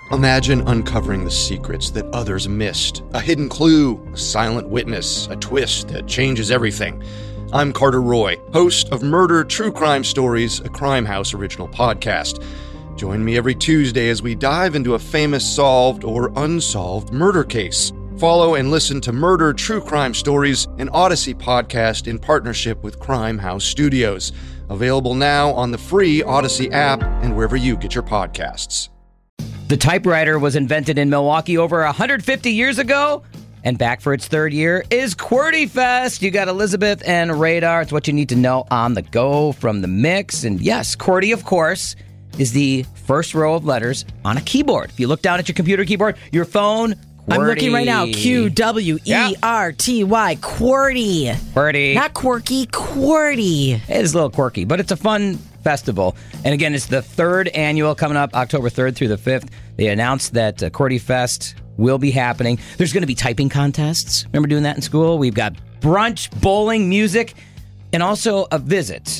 Imagine uncovering the secrets that others missed. A hidden clue, a silent witness, a twist that changes everything. I'm Carter Roy, host of Murder True Crime Stories, a Crime House original podcast. Join me every Tuesday as we dive into a famous solved or unsolved murder case. Follow and listen to Murder True Crime Stories, an Odyssey podcast in partnership with Crime House Studios. Available now on the free Odyssey app and wherever you get your podcasts. The typewriter was invented in Milwaukee over 150 years ago, and back for its third year is QWERTY Fest. You got Elizabeth and Radar. It's what you need to know on the go from the mix. And yes, QWERTY, of course, is the first row of letters on a keyboard. If you look down at your computer keyboard, your phone, QWERTY. I'm looking right now. QWERTY. QWERTY. QWERTY. Not quirky, QWERTY. It is a little quirky, but it's a fun festival. And again, it's the third annual coming up October 3rd through the 5th. They announced that QWERTY Fest will be happening. There's going to be typing contests. Remember doing that in school? We've got brunch, bowling, music, and also a visit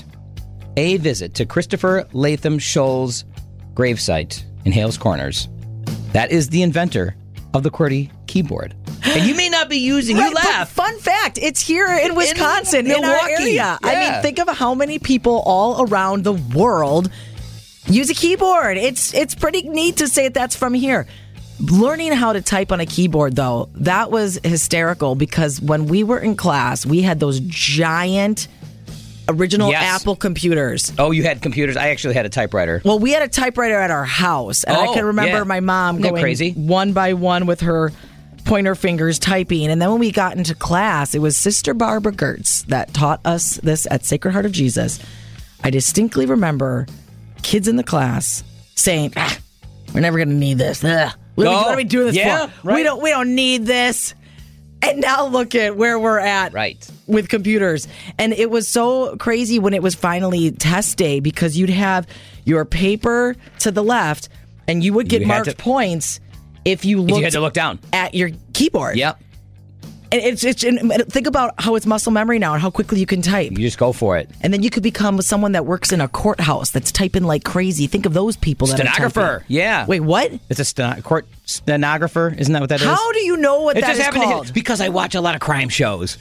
to Christopher Latham Scholl's gravesite in Hales Corners. That is the inventor of the QWERTY keyboard. And you may not be using, right, you laugh. Fun fact, it's here in Wisconsin, in our Milwaukee. area. Yeah. I mean, think of how many people all around the world use a keyboard. It's pretty neat to say that's from here. Learning how to type on a keyboard, though, that was hysterical because when we were in class, we had those giant original Apple computers. Oh, you had computers? I actually had a typewriter. Well, we had a typewriter at our house, and I can remember my mom going crazy? one by one with her pointer fingers typing. And then when we got into class, it was Sister Barbara Gertz that taught us this at Sacred Heart of Jesus. I distinctly remember kids in the class saying, we're never going to need this. What are we doing this for? Right. We don't need this. And now look at where we're at with computers. And it was so crazy when it was finally test day because you'd have your paper to the left and you would get marked points if you had to look down at your keyboard. Yep. And think about how it's muscle memory now and how quickly you can type. You just go for it. And then you could become someone that works in a courthouse that's typing like crazy. Think of those people that stenographer. are typing. Yeah. Wait, what? It's a court stenographer. Isn't that what that is? How do you know what that is called? Because I watch a lot of crime shows.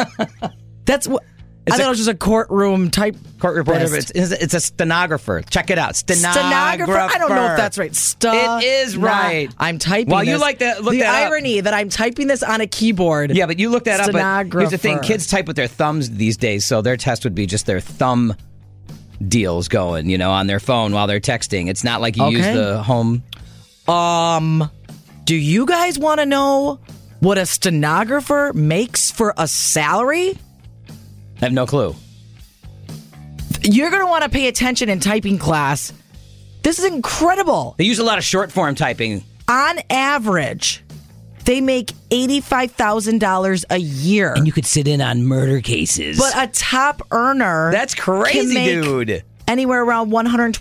That's what... I thought it was just a courtroom type. Court reporter. It's a stenographer. Check it out. Stenographer. I don't know if that's right. It is right. I'm typing well, this. You like that? Look the that irony up. that I'm typing this on a keyboard. Yeah, but you look that up. But here's the thing: kids type with their thumbs these days, so their test would be just their thumb deals going, on their phone while they're texting. It's not like you use the home. Do you guys want to know what a stenographer makes for a salary? I have no clue. You're going to want to pay attention in typing class. This is incredible. They use a lot of short form typing. On average, they make $85,000 a year. And you could sit in on murder cases. But a top earner... That's crazy, can make dude. Anywhere around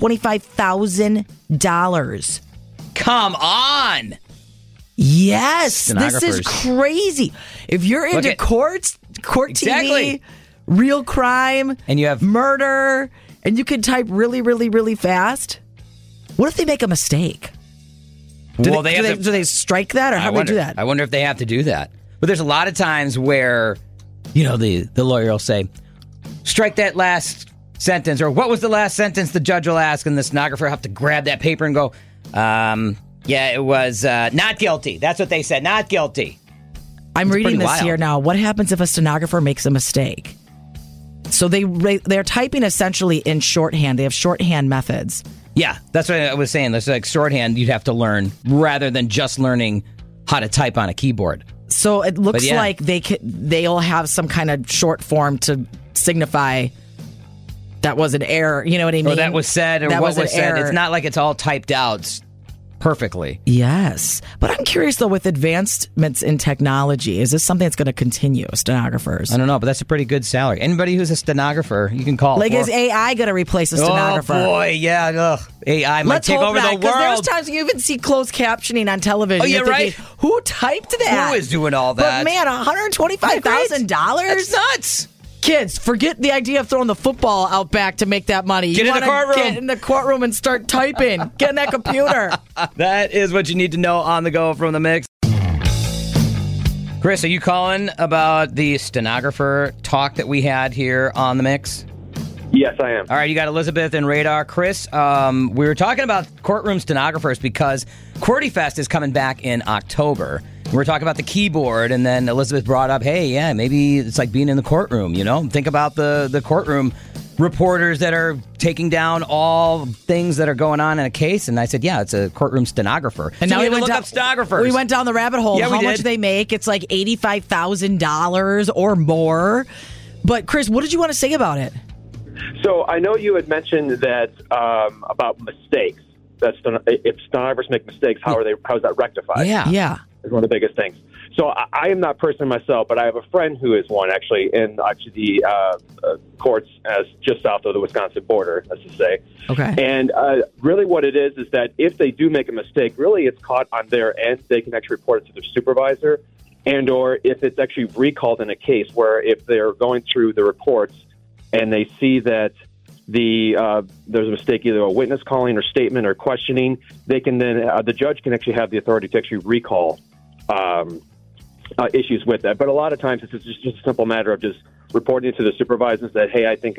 $125,000. Come on. Yes. This is crazy. If you're into court TV... real crime, and you have murder, and you can type really, really, really fast. What if they make a mistake? Do they strike that, or how do they do that? I wonder if they have to do that. But there's a lot of times where, the lawyer will say, strike that last sentence, or what was the last sentence? The judge will ask, and the stenographer will have to grab that paper and go, it was not guilty. That's what they said, not guilty. I'm reading this here now. What happens if a stenographer makes a mistake? So they're typing essentially in shorthand. They have shorthand methods. Yeah, that's what I was saying. That's like shorthand you'd have to learn rather than just learning how to type on a keyboard. So it looks like they'll have some kind of short form to signify that was an error. You know what I mean? Or that was said, or that what was said. Error. It's not like it's all typed out perfectly. Yes. But I'm curious, though, with advancements in technology, is this something that's going to continue, stenographers? I don't know, but that's a pretty good salary. Anybody who's a stenographer, you can call. Is AI going to replace a stenographer? Oh, boy, yeah. Ugh. AI might take over the world. Because there's times you even see closed captioning on television. Oh, yeah, right? Who typed that? Who is doing all that? But, man, $125,000? That's nuts. Kids, forget the idea of throwing the football out back to make that money. Get in the courtroom. Get in the courtroom and start typing. Get in that computer. That is what you need to know on the go from the mix. Chris, are you calling about the stenographer talk that we had here on the mix? Yes, I am. All right, you got Elizabeth and Radar. Chris, we were talking about courtroom stenographers because QWERTY Fest is coming back in October. We were talking about the keyboard, and then Elizabeth brought up, hey, yeah, maybe it's like being in the courtroom, you know? Think about the courtroom reporters that are taking down all things that are going on in a case. And I said, yeah, it's a courtroom stenographer. And so now we went look down, up stenographers. We went down the rabbit hole. Yeah, How much they make? It's like $85,000 or more. But Chris, what did you want to say about it? So I know you had mentioned that about mistakes. If stenographers make mistakes, how is that rectified? Yeah. Is one of the biggest things. So I am not personally myself, but I have a friend who is one actually in the courts as just south of the Wisconsin border, let's just say. Okay. And really what it is that if they do make a mistake, really it's caught on their end. They can actually report it to their supervisor, and or if it's actually recalled in a case where if they're going through the reports and they see that there's a mistake, either a witness calling or statement or questioning, they can then the judge can actually have the authority to actually recall issues with that. But a lot of times it's just a simple matter of just reporting to the supervisors that, hey, I think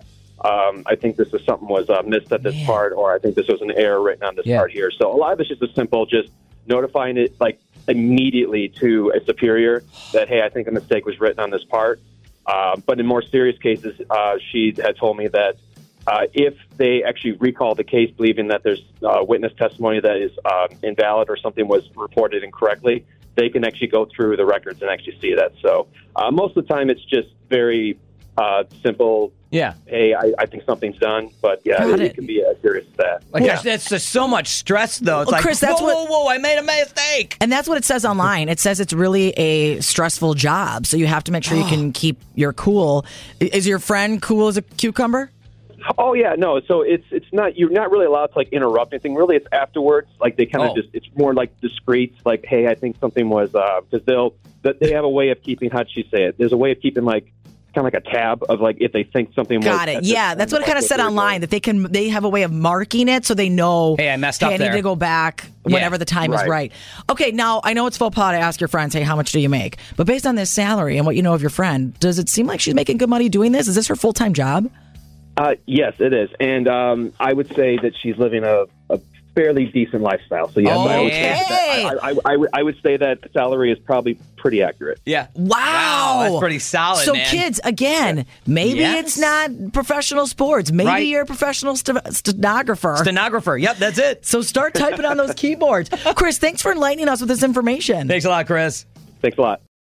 this is something was missed at this part, or I think this was an error written on this part here. So a lot of it's just a simple just notifying it like immediately to a superior that, hey, I think a mistake was written on this part. But in more serious cases, she had told me that if they actually recall the case believing that there's witness testimony that is invalid or something was reported incorrectly, they can actually go through the records and actually see that. So most of the time it's just very simple. Yeah. Hey, I think something's done. But yeah, it can be as serious as that. Like, that's just so much stress, though. It's like, Chris, whoa, I made a mistake. And that's what it says online. It says it's really a stressful job. So you have to make sure you can keep your cool. Is your friend cool as a cucumber? Oh yeah, no. So it's not, you're not really allowed to like interrupt anything. Really, it's afterwards. Like they kind of it's more like discreet. Like, hey, I think something was because they have a way of keeping. How'd she say it? There's a way of keeping like kind of like a tab of like if they think something. Got it. Yeah, that's what it kind of said online that they have a way of marking it so they know. Hey, I messed up there. I need to go back whenever the time is right. Okay, now I know it's faux pas to ask your friends, hey, how much do you make? But based on this salary and what you know of your friend, does it seem like she's making good money doing this? Is this her full-time job? Yes, it is. And I would say that she's living a fairly decent lifestyle. So, yes, I would say that the salary is probably pretty accurate. Yeah. Wow. That's pretty solid, so, man. kids, again, maybe it's not professional sports. Maybe you're a professional stenographer. Stenographer. Yep, that's it. So start typing on those keyboards. Chris, thanks for enlightening us with this information. Thanks a lot, Chris. Thanks a lot.